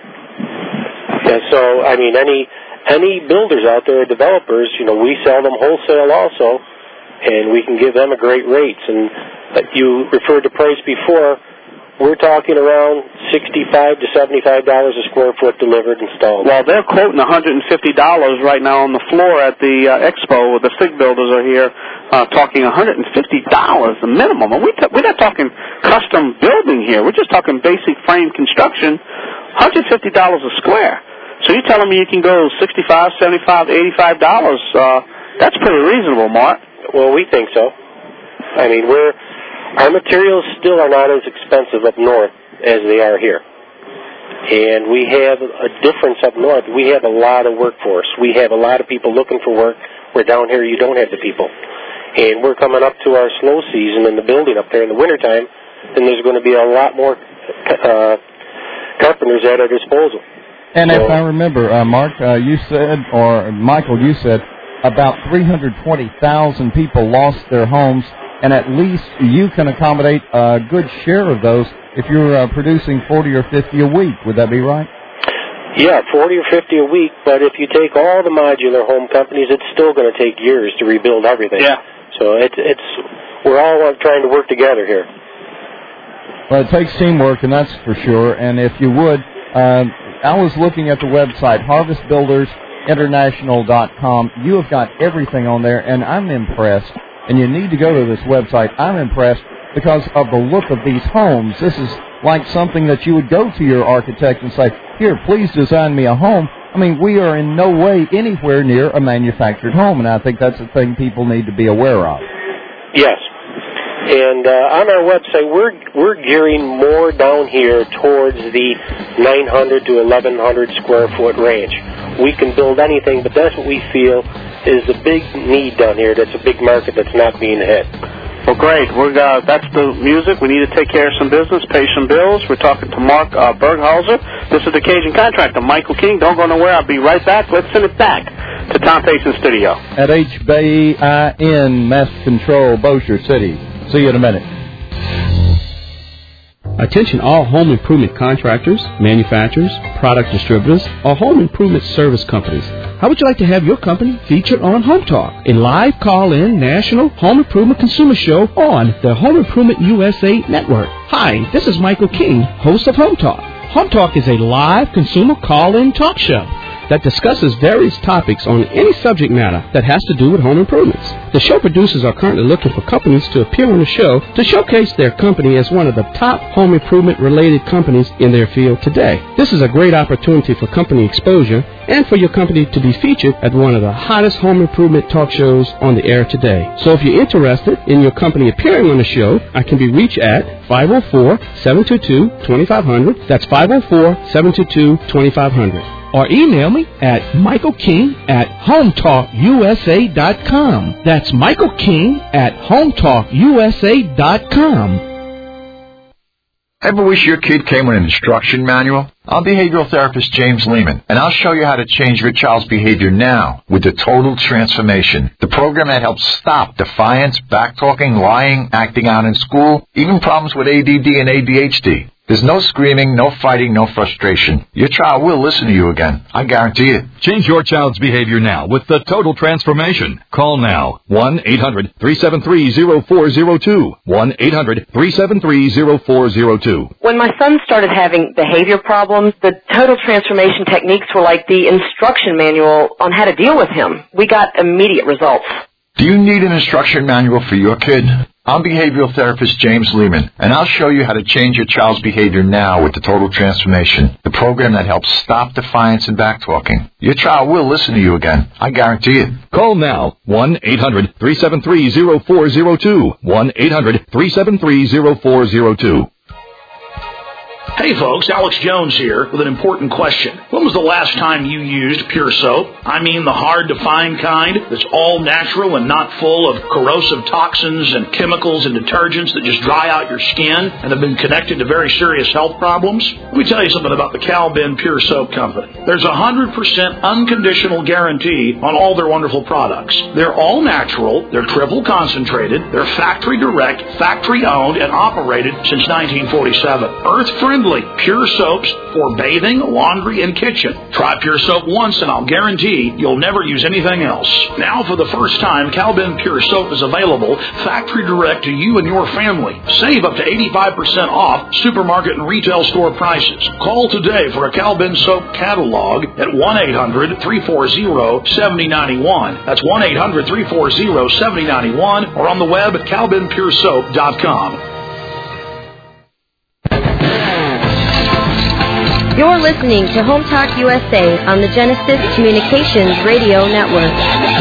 Yeah, so, I mean, any any builders out there, developers, you know, we sell them wholesale also, and we can give them a great rates. And uh, you referred to price before. We're talking around sixty-five to seventy-five dollars a square foot delivered installed. Well, they're quoting one hundred fifty dollars right now on the floor at the uh, expo. The stick builders are here uh, talking one hundred fifty dollars the minimum. And we t- we're not talking custom building here. We're just talking basic frame construction, one hundred fifty dollars a square. So you're telling me you can go sixty-five dollars, seventy-five dollars, eighty-five dollars. Uh, that's pretty reasonable, Mark. Well, we think so. I mean, we're... Our materials still are not as expensive up north as they are here. And we have a difference up north. We have a lot of workforce. We have a lot of people looking for work, where down here you don't have the people. And we're coming up to our slow season in the building up there in the wintertime, and there's going to be a lot more uh, carpenters at our disposal. And so, if I remember, uh, Mark, uh, you said, or Michael, you said, about three hundred twenty thousand people lost their homes, and at least you can accommodate a good share of those if you're uh, producing forty or fifty a week. Would that be right? Yeah, forty or fifty a week, but if you take all the modular home companies, it's still going to take years to rebuild everything. Yeah. So it's, it's we're all trying to work together here. Well, it takes teamwork, and that's for sure. And if you would, uh, I was looking at the website, harvest builders international dot com. You have got everything on there, and I'm impressed. And you need to go to this website. I'm impressed because of the look of these homes. This is like something that you would go to your architect and say, here, please design me a home. I mean, we are in no way anywhere near a manufactured home, and I think that's a thing people need to be aware of. Yes. And uh, on our website, we're we're gearing more down here towards the nine hundred to eleven hundred square foot range. we can build anything, but that's what we feel is a big need down here. That's a big market that's not being hit. Well, great. We're uh, that's the music. We need to take care of some business, pay some bills. We're talking to Mark uh, Berghauser. This is the Cajun Contractor, Michael King. Don't go nowhere. I'll be right back. Let's send it back to Tom Payson Studio. At H B I N Master Control, Bossier City. See you in a minute. Attention all home improvement contractors, manufacturers, product distributors, or home improvement service companies. How would you like to have your company featured on Home Talk, a live call-in national home improvement consumer show on the Home Improvement U S A Network? Hi, this is Michael King, host of Home Talk. Home Talk is a live consumer call-in talk show that discusses various topics on any subject matter that has to do with home improvements. The show producers are currently looking for companies to appear on the show to showcase their company as one of the top home improvement-related companies in their field today. This is a great opportunity for company exposure and for your company to be featured at one of the hottest home improvement talk shows on the air today. So if you're interested in your company appearing on the show, I can be reached at five oh four, seven two two, two five zero zero. That's five oh four, seven two two, two five zero zero. Or email me at Michael King at home talk U S A dot com. That's Michael King at home talk U S A dot com. Ever wish your kid came with an instruction manual? I'm behavioral therapist James Lehman, and I'll show you how to change your child's behavior now with the Total Transformation, the program that helps stop defiance, backtalking, lying, acting out in school, even problems with A D D and A D H D. There's no screaming, no fighting, no frustration. Your child will listen to you again. I guarantee it. Change your child's behavior now with the Total Transformation. Call now. one eight hundred, three seven three, zero four zero two. one eight hundred, three seven three, zero four zero two. When my son started having behavior problems, the Total Transformation techniques were like the instruction manual on how to deal with him. We got immediate results. Do you need an instruction manual for your kid? I'm behavioral therapist James Lehman, and I'll show you how to change your child's behavior now with the Total Transformation, the program that helps stop defiance and backtalking. Your child will listen to you again. I guarantee it. Call now. one eight hundred, three seven three, zero four zero two. one eight hundred, three seven three, zero four zero two. Hey folks, Alex Jones here with an important question. When was the last time you used Pure Soap? I mean the hard-to-find kind that's all natural and not full of corrosive toxins and chemicals and detergents that just dry out your skin and have been connected to very serious health problems? Let me tell you something about the Cal Ben Pure Soap Company. There's a one hundred percent unconditional guarantee on all their wonderful products. They're all natural, they're triple concentrated, they're factory direct, factory owned, and operated since nineteen forty-seven. Earth-friendly. Pure soaps for bathing, laundry, and kitchen. Try Pure Soap once and I'll guarantee you'll never use anything else. Now for the first time, Cal Ben Pure Soap is available factory direct to you and your family. Save up to eighty-five percent off supermarket and retail store prices. Call today for a Cal Ben Soap catalog at one eight hundred, three four zero, seven zero nine one. That's one eight hundred, three four zero, seven zero nine one or on the web at cal ben pure soap dot com. You're listening to Home Talk U S A on the Genesis Communications Radio Network.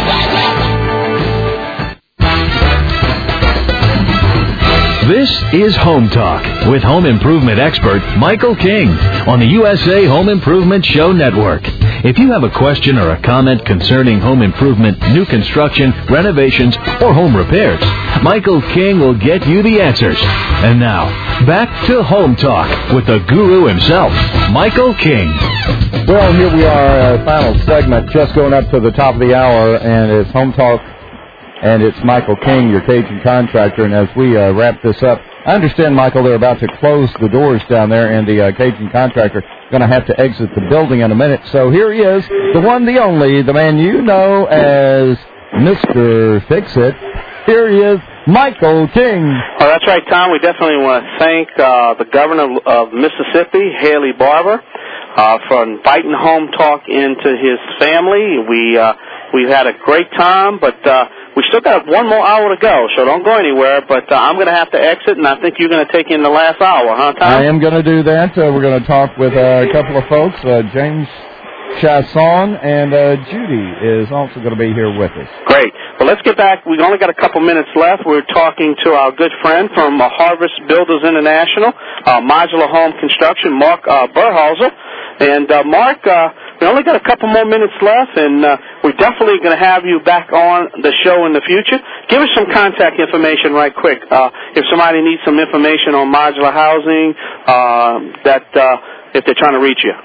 This is Home Talk with home improvement expert Michael King on the U S A Home Improvement Show Network. If you have a question or a comment concerning home improvement, new construction, renovations, or home repairs, Michael King will get you the answers. And now, back to Home Talk with the guru himself, Michael King. Well, here we are, uh, final segment, just going up to the top of the hour, and it's Home Talk, and it's Michael King, your Cajun Contractor. And as we uh, wrap this up, I understand, Michael, they're about to close the doors down there, and the uh, Cajun Contractor going to have to exit the building in a minute. So here he is, the one, the only, the man you know as Mister Fix-It. Here he is, Michael King. Oh, that's right, Tom. We definitely want to thank uh, the governor of Mississippi, Haley Barbour, uh, for inviting Home Talk into his family. We, uh, we've had a great time, but uh, we still got one more hour to go, so don't go anywhere. But uh, I'm going to have to exit, and I think you're going to take in the last hour, huh, Tom? I am going to do that. Uh, we're going to talk with uh, a couple of folks. Uh, James Chasson and uh, Judy is also going to be here with us. Great. Well, let's get back. We've only got a couple minutes left. We're talking to our good friend from uh, Harvest Builders International, uh, Modular Home Construction, Mark uh, Berghauser. And, uh, Mark, uh, we only got a couple more minutes left, and uh, we're definitely going to have you back on the show in the future. Give us some contact information right quick. Uh, if somebody needs some information on modular housing, uh, that uh, if they're trying to reach you.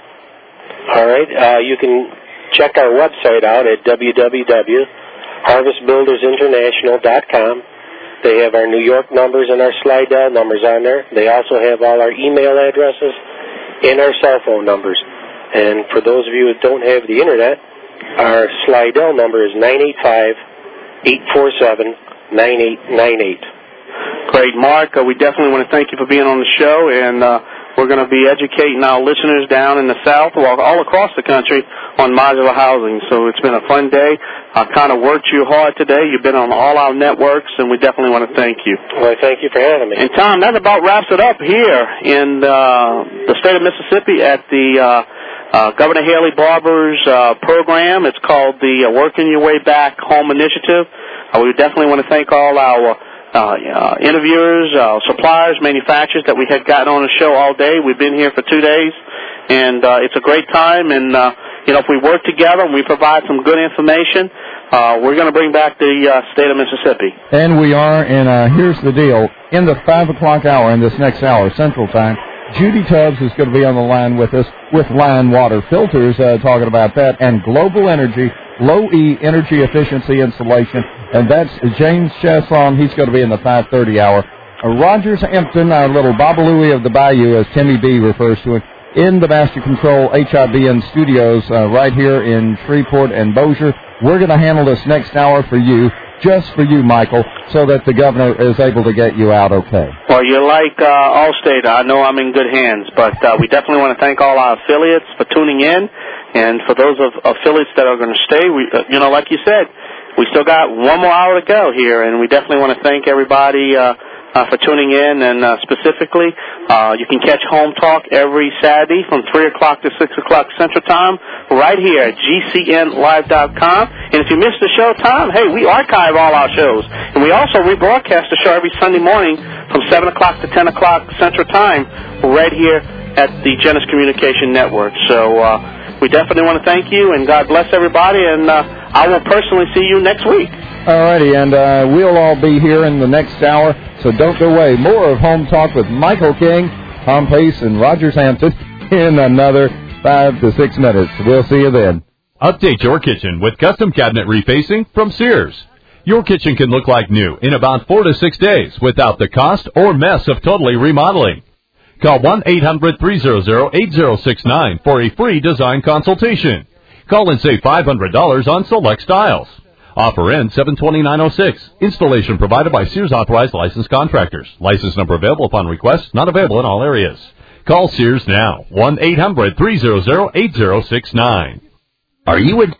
All right. Uh, you can check our website out at w w w dot harvest builders international dot com. They have our New York numbers and our Slidell numbers on there. They also have all our email addresses and our cell phone numbers. And for those of you that don't have the Internet, our Slidell number is nine eight five, eight four seven, nine eight nine eight. Great, Mark. Uh, we definitely want to thank you for being on the show, and uh, we're going to be educating our listeners down in the South, well, all across the country, on modular housing. So it's been a fun day. I kind of worked you hard today. You've been on all our networks, and we definitely want to thank you. Well, thank you for having me. And, Tom, that about wraps it up here in uh, the state of Mississippi at the uh, uh, Governor Haley Barber's uh, program. It's called the uh, Working Your Way Back Home Initiative. Uh, we definitely want to thank all our Uh, uh, interviewers, uh, suppliers, manufacturers that we had gotten on the show all day. We've been here for two days, and uh, it's a great time. And, uh, you know, if we work together and we provide some good information, uh, we're going to bring back the uh, state of Mississippi. And we are, and uh, here's the deal. In the five o'clock hour, in this next hour, Central Time, Judy Tubbs is going to be on the line with us with Line Water Filters, uh, talking about that, and Global Energy, low-E energy efficiency installation, and that's James Chesson. He's going to be in the five thirty hour. Uh, Rogers Hampton, our little Babalooey of the Bayou, as Timmy B refers to it, in the Master Control H I B N studios uh, right here in Shreveport and Bossier. We're going to handle this next hour for you, just for you, Michael, so that the governor is able to get you out okay. Well, you're like uh, Allstate. I know I'm in good hands, but uh, we definitely want to thank all our affiliates for tuning in, and for those of affiliates that are going to stay, we, uh, you know, like you said, we still got one more hour to go here, and we definitely want to thank everybody uh, uh, for tuning in, and uh, specifically, uh, you can catch Home Talk every Saturday from three o'clock to six o'clock Central Time right here at G C N live dot com. And if you missed the show time, hey, we archive all our shows. And we also rebroadcast the show every Sunday morning from seven o'clock to ten o'clock Central Time right here at the Genesis Communication Network. So uh, we definitely want to thank you, and God bless everybody, and uh, I will personally see you next week. All righty, and uh, we'll all be here in the next hour, so don't go away. More of Home Talk with Michael King, Tom Pace, and Rogers Hampton in another five to six minutes. We'll see you then. Update your kitchen with custom cabinet refacing from Sears. Your kitchen can look like new in about four to six days without the cost or mess of totally remodeling. Call one eight hundred, three hundred, eight oh six nine for a free design consultation. Call and save five hundred dollars on select styles. Offer ends seven twenty-nine oh six. Installation provided by Sears Authorized Licensed Contractors. License number available upon request. Not available in all areas. Call Sears now. one eight hundred, three hundred, eight oh six nine. Are you a